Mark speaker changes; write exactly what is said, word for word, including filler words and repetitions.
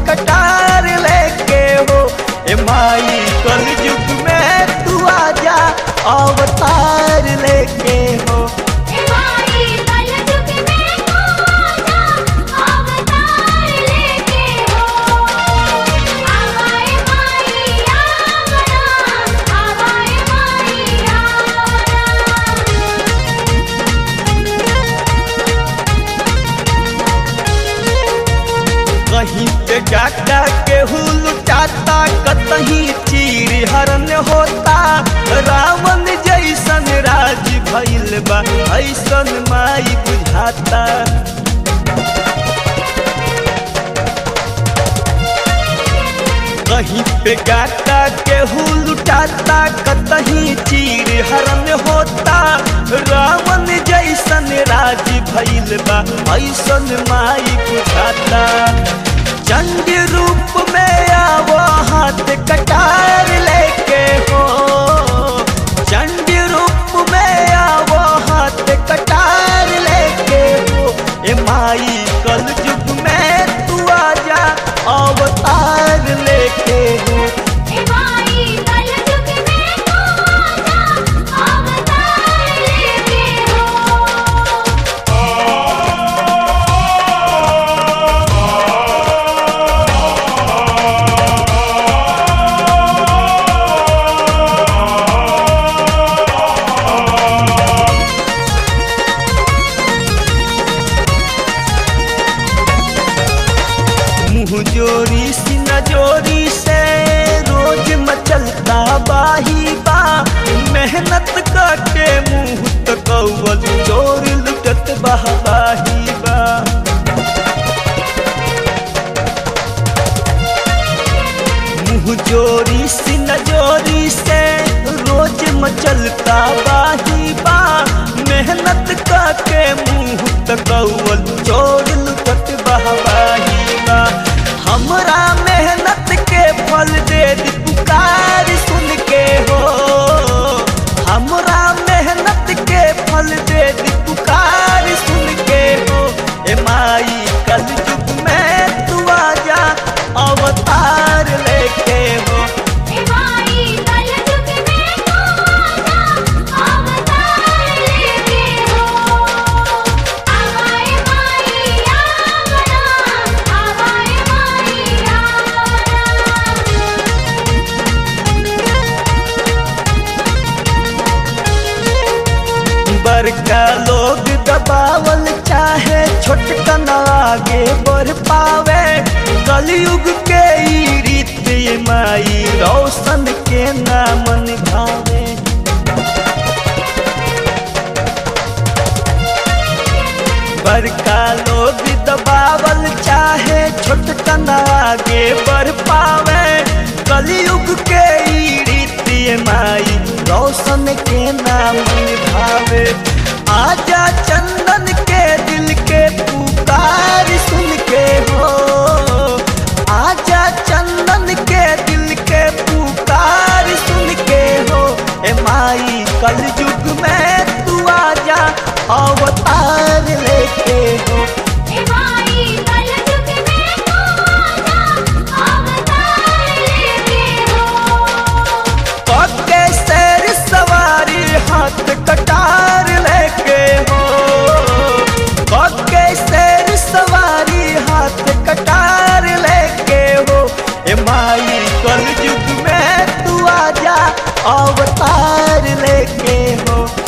Speaker 1: कटार लेके हो। ए माई कल युग में तू आजा अवतार लेके हो।
Speaker 2: ए माई कल युग में तू आजा अवतार लेके हो। आवाए माई आवरा, आवाए माई आवरा।
Speaker 1: कहीं पे जाता केहू लुटाता, कतहीं चीर हरण होता। रावण जैसन राज भइल बा, ऐसन माई बुझाता। कहीं पे गाता केहू लुटाता, कतहीं चीर हरण होता। रावण जैसन राज भइल बा, ऐसन माई बुझाता। चंड रूप में आवो हाथ कटार लेके हो। चंड रूप में आवो हाथ कटार लेके हो। ए माई कल युग में तू आजा अवतार लेके हो।
Speaker 2: ए माई कल युग में तू आजा अवतार लेके हो।
Speaker 1: मुँह जोरी सीना जोरी से रोज मचलता बाही बा। मेहनत काटे मुँह तो कौवल चोर लुटत बहबाही बा। मुँह जोरी सीना जोरी से रोज मचलता बाही बा। मेहनत काटे मुँह तो कौवल चोर लुटत बहबाही बा। हमरा मेहनत के फल दे दी पुकार सुन के हो। हमरा मेहनत के फल दे दी पुकार सुन के हो। ए माई कल युग में तू आजा अवतार लेके हो।
Speaker 2: ए माई कल युग में तू आजा अवतार लेके हो। आवाए माई आवरा, आवाए माई आवरा।
Speaker 1: बड़का लोग दबावल चाहे, छोटकन आगे बढ़ पावे। कलयुग के ई रीत ये माई रोशन के नाम निभावे। बड़का लोग दबावल चाहे, छोटकन आगे बढ़ पावे। कलयुग के ई रीत ये माई रोशन के नाम निभावे। आजा चंदन के दिल के पुकार सुन के हो। आजा चंदन के दिल के पुकार सुन के हो। ए माई कल युग में तू आजा अवतार लेके हो।
Speaker 2: ए माई कल युग में तू आजा अवतार लेके हो।
Speaker 1: पक्के शेर सवारी हाथ कटार लेके हो। पक्के शेर सवारी हाथ कटार लेके हो। ए माई कल युग में तू आजा अवतार लेके हो।